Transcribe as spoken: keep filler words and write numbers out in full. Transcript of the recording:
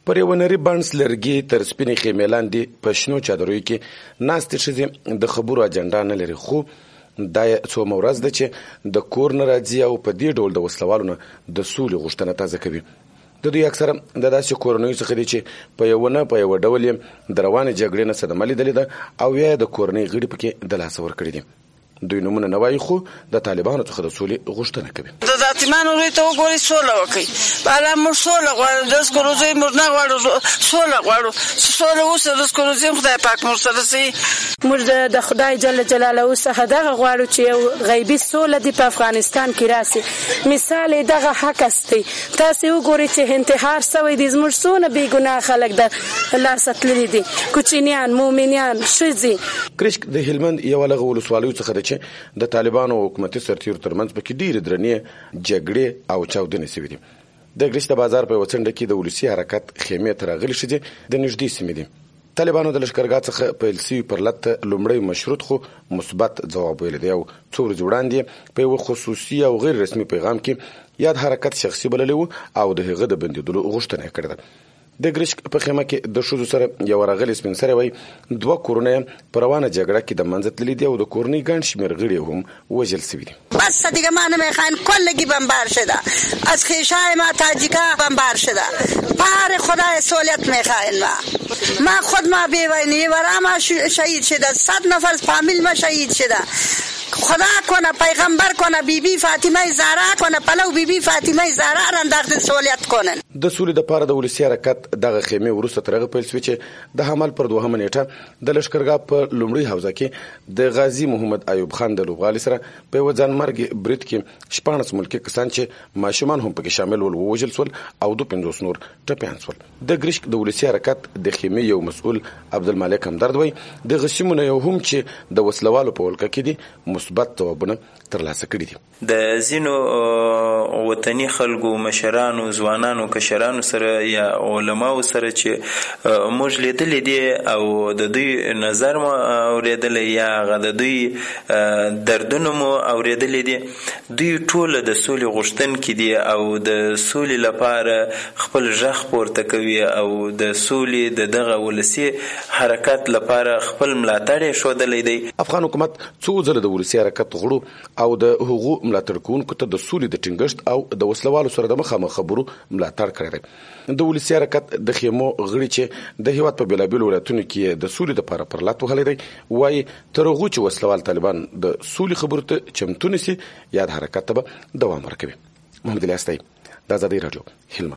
پر یوه نري بڼس لرګي تر سپینې خیمې لاندې په شنو چادرویو کې ناستې ښځې د خبرو اجنډا نه لري، خو دا یې څومره ورځ ده چې د کور نه راځي او په دې ډول د وسلوالو نه د سولې غوښتنه تازه کوي. د دوی اکثره د داسې کورنیو څخه دي چې په یوه نه په یوه ډول یې د روانې جګړې نه صدمه لیدلې ده او یا د کورنۍ غړي پکې د لاسه ورکړي دي. دوی نومونه نه وایي، خو د طالبانو څخه د سولې غوښتنه کوي. د یتیمانو روی ته وګورئ، سوله وکړئ. بالا موږ سوله غواړو، دس کروزۍ موږ نه غواړو، سوله غواړو. سوله اوسه، دس کروزۍ خدای پاک موږ سره سي. موږ د خدای جل جلاله څخه دغه غواړو چې یو غیبي سوله دې په افغانستان کې راسي. مثال دغه حق است. تاسو وګورئ چې انتحار سوی دي، زموږ څونه بې ګناه خلک د لاسه تللي دي، کوچنیان، مومنیان، ښځې. کرشک د هلمند یوه لغه ولسوالیو څخه ده چې د طالبانو او حکومتي سرتیرو ترمنځ پکې ډېرې درنې جګړې او چاودنې سوي دي. د ګرشت د بازار په یوه څنډه کې د ولسي حرکت خیمې ته راغلي ښځې د نږدې سیمې دي. طالبانو د لښکرګاه څخه پیل سوي پر لت لومړی مشروط خو مثبت ځواب ویلی دی او څو ورځې وړاندې په یوه خصوصي او غیر رسمي پیغام کې یاد حرکت شخصي بللی و او د هغه د بندېدلو غوښتنه یې کړې ده. د ګرشک په خیمه کې د ښځو سره یو راغلی سپین سری وایي دوه کورونه یې په روانه جګړه کې د منځه تللي دي او د کورنۍ ګڼ شمېر غړي هم وژل سوي دي. بس دیگه ما نمیخوایم، کلگی بمبار شده، از خیشای ما تاجیکا بمبار شده. پار خدای سهولت میخوایم. ما ما خود ما بیوینی ورا ما شهید شده، صد نفر فامیل ما شهید شده. خدا کنه، پیغمبر کنه، بی بی فاطمه زهرا کنه، پلو بی بی فاطمه زهرا را انداخت سهولت کنن. د سولې دپاره د ولسي حرکت دغه خیمې وروسته تر هغه پیل سوې چې د حمل پر دوهمه نیټه د لښکرګاه په لومړۍ حوزه کې د غازي محمد ایوب خان د لوبغالي سره په یوه ځانمرګي برید کې شپاړس ملکي کسان چې ماشومان هم پکې شامل ول ووژل سول او دوه پنځوس نور ټپیان سول. د ګرشک د ولسي حرکت د خیمې یو مسؤل عبدالمالک همدرد وایي دغه سیمونه یو هم چې د وسلوالو په ولکه کې دي مثبت ځوابونه ترلاسه کړي دي. د ځینو وطني خلکو، مشرانو، ځوانانو، کشرانو سره یا علماو سره چې موږ لیدلی دي او د دوی نظر مو اورېدلی یا هغه د دوی دردونه مو اورېدلی دي، دوی ټوله د سولې غوښتونکي دي او د سولې لپاره خپل غږ پورته کوي او د سولې د دغه ولسي حرکت لپاره خپل ملاتړ یې ښودلی دی. افغان حکومت څو ځله د ولسي حرکت غړو او د هغو ملاتړ کوونکو ته د سولې د ټینګښت او د وسلوالو سره د مخامخ خبرو ملاتړ کړی دی. د ولسي حرکت د خیمو غړي چې د هیواد په بېلابېلو ولایتونو کې د سولې دپاره پر لات وهلی دی وایي تر هغو چې وسلوال طالبان د سولې خبرو ته چمتو نیسي یاد حرکت ته به دوام ورکوي. محمد الیاس دی، د ازادۍ راډیو، هلمند.